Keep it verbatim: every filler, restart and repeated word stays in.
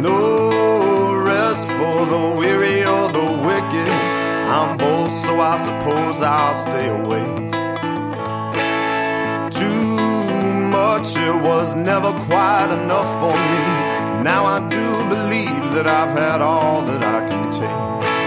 No rest for the weary or the wicked. I'm both, so I suppose I'll stay away. Too much, it was never quite enough for me. Now I do believe that I've had all that I can take.